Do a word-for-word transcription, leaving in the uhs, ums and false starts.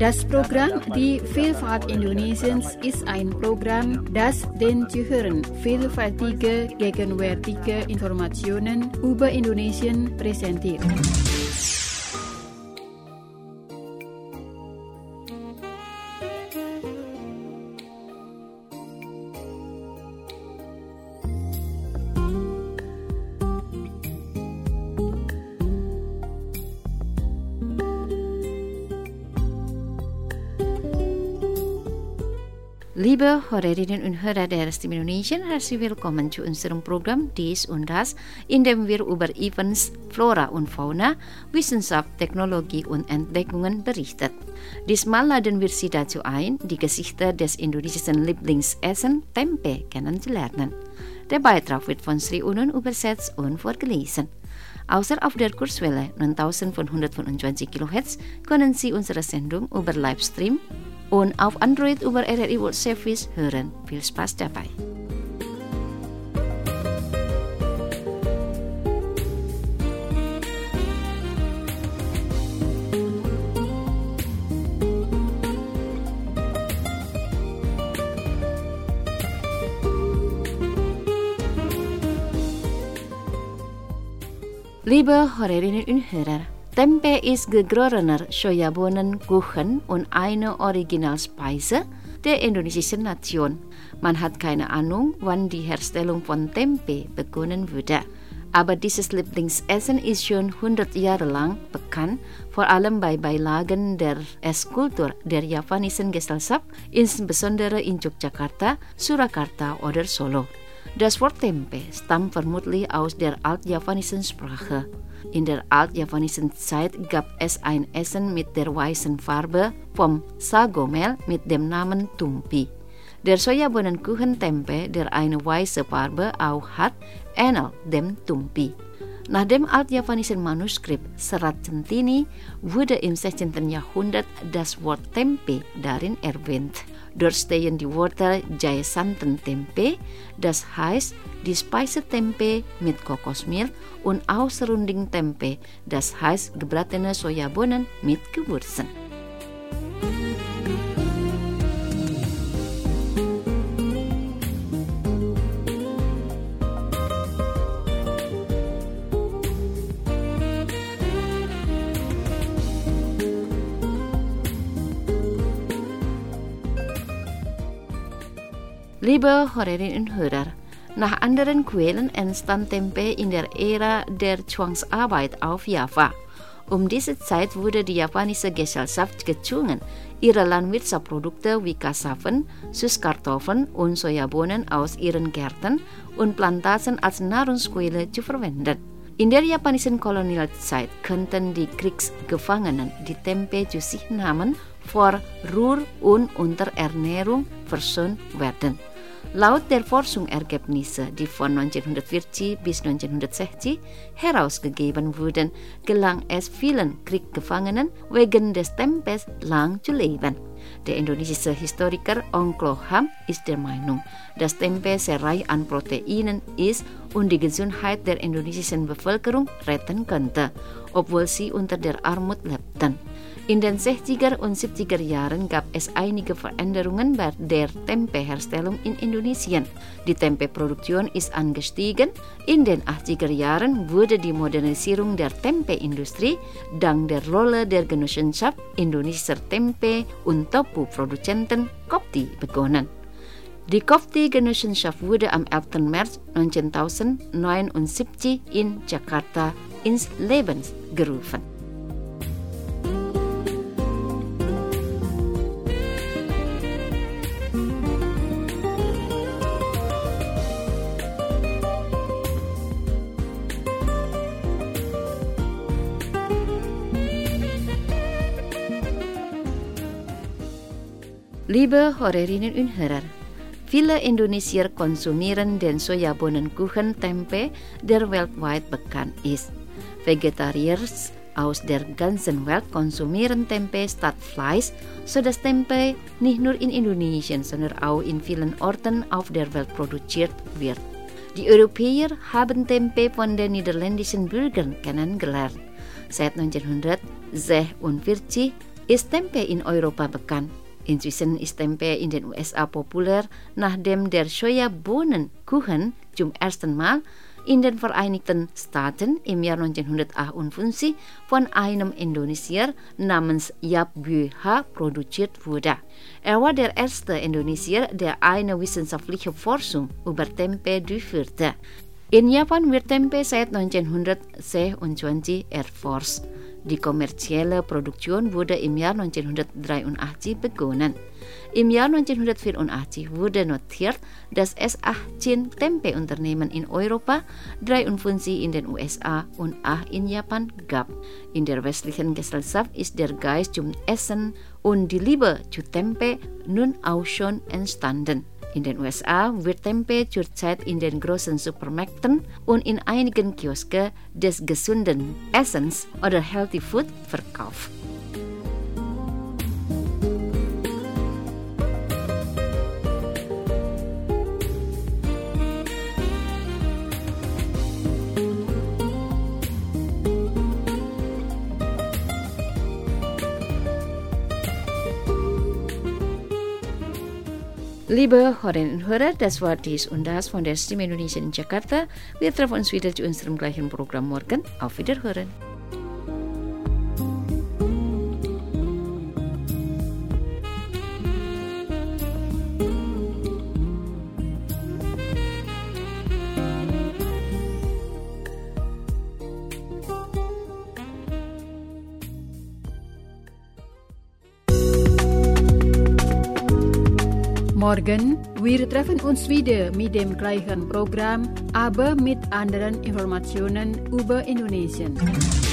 Das Programm Die Vielfalt Indonesiens ist ein Programm, das den Zuhörern vielfältige, gegenwärtige Informationen über Indonesien präsentiert. Liebe Hörerinnen und Hörer der Stimme Indonesien, herzlich willkommen zu unserem Programm Dies und Das, in dem wir über Events, Flora und Fauna, Wissenschaft, Technologie und Entdeckungen berichten. Diesmal laden wir Sie dazu ein, die Geschichte des indonesischen Lieblingsessen Tempe kennenzulernen. Der Beitrag wird von Sri Unun übersetzt und vorgelesen. Außer auf der Kurzwelle neuntausendfünfhundertfünfundzwanzig Kilohertz können Sie unsere Sendung über Livestream und auf Android über R R I World Service hören. Viel Spaß dabei! Liebe Hörerinnen und Hörer, Tempe ist gegorener Sojabohnenkuchen und eine Originalspeise der indonesischen Nation. Man hat keine Ahnung, wann die Herstellung von Tempe begonnen wurde. Aber dieses Lieblingsessen ist schon hundert Jahre lang bekannt, vor allem bei Beilagen der Esskultur der javanischen Gesellschaft, insbesondere in Yogyakarta, Surakarta oder Solo. Das Wort Tempe stammt vermutlich aus der altjavanischen Sprache. In der altjavanischen Zeit gab es ein Essen mit der weißen Farbe vom Sagomehl mit dem Namen Tumpi. Der Sojabohnenkuchen Tempe, der eine weiße Farbe auch hat, ähnelt dem Tumpi. Nach dem altjavanischen Manuskript Serat Centini wurde im sechzehnten Jahrhundert das Wort Tempe darin erwähnt. Dort stehen die Wörter Jayasanten Tempe, das heißt die Speise Tempe mit Kokosmilch, und Ausrunding Tempe, das heißt gebratene Sojabohnen mit Gewürzen. Liebe Hörerinnen und Hörer, nach anderen Quellen entstand Tempe in der Ära der Zwangsarbeit auf Java. Um diese Zeit wurde die javanische Gesellschaft gezwungen, ihre Landwirtschaftsprodukte wie Kassaven, Süßkartoffeln und Sojabohnen aus ihren Gärten und Plantagen als Nahrungsquelle zu verwenden. In der japanischen Kolonialzeit könnten die Kriegsgefangenen, die Tempe zu sich nahmen, vor Ruhr- und Unterernährung verschont werden. Laut der Forschungsergebnisse, die von neunzehnhundertvierzig bis neunzehnhundertsechzig herausgegeben wurden, gelang es vielen Kriegsgefangenen, wegen des Tempes lang zu leben. Der indonesische Historiker Ongklo Ham ist der Meinung, dass Tempe sehr reich an Proteinen ist und die Gesundheit der indonesischen Bevölkerung retten könnte, obwohl sie unter der Armut lebten. In den sechziger und siebziger Jahren gab es einige Veränderungen bei der Tempe-Herstellung in Indonesien. Die Tempe-Produktion ist angestiegen. In den achtziger Jahren wurde die Modernisierung der Tempe-Industrie dank der Rolle der Genossenschaft indonesischer Tempe- und Tofu-Produzenten Kopti begonnen. Die Kopti-Genossenschaft wurde am elften März neunzehntausendneunundsiebzig in Jakarta ins Leben gerufen. Liebe Hörerinnen und Hörer, viele Indonesier konsumieren den Sojabohnenkuchen Tempe, der weltweit bekannt ist. Vegetarier aus der ganzen Welt konsumieren Tempe statt Fleisch, sodass Tempe nicht nur in Indonesien, sondern auch in vielen Orten auf der Welt produziert wird. Die Europäer haben Tempe von den niederländischen Bürgern kennengelernt. Seit neunzehnhundertsechsundvierzig ist Tempe in Europa bekannt. Inzwischen ist Tempe in den U S A populär, nachdem der Sojabohnenkuchen zum ersten Mal in den Vereinigten Staaten im Jahr neunzehnhundertachtundfünfzig von einem Indonesier namens Yap Bui Ha produziert wurde. Er war der erste Indonesier, der eine wissenschaftliche Forschung über Tempe durchführte. In Japan wird Tempe seit neunzehnhundertsechsundzwanzig erforscht. Die kommerzielle Produktion wurde im Jahr neunzehnhundertdreiundachtzig begonnen. Im Jahr neunzehnhundertvierundachtzig wurde notiert, dass es achtzehn Tempe-Unternehmen in Europa, dreiundfünfzig in den U S A und acht in Japan gab. In der westlichen Gesellschaft ist der Geist zum Essen und die Liebe zu Tempe nun auch schon entstanden. In den U S A wird Tempe zurzeit in den großen Supermärkten und in einigen Kiosken des gesunden Essens oder Healthy Food verkauft. Liebe Hörerinnen und Hörer, das war dies und das von der Stimme Indonesia in Jakarta. Wir treffen uns wieder zu unserem gleichen Programm morgen. Auf Wiederhören. Morgen, wir treffen uns wieder mit dem gleichen Programm, aber mit anderen Informationen über Indonesien.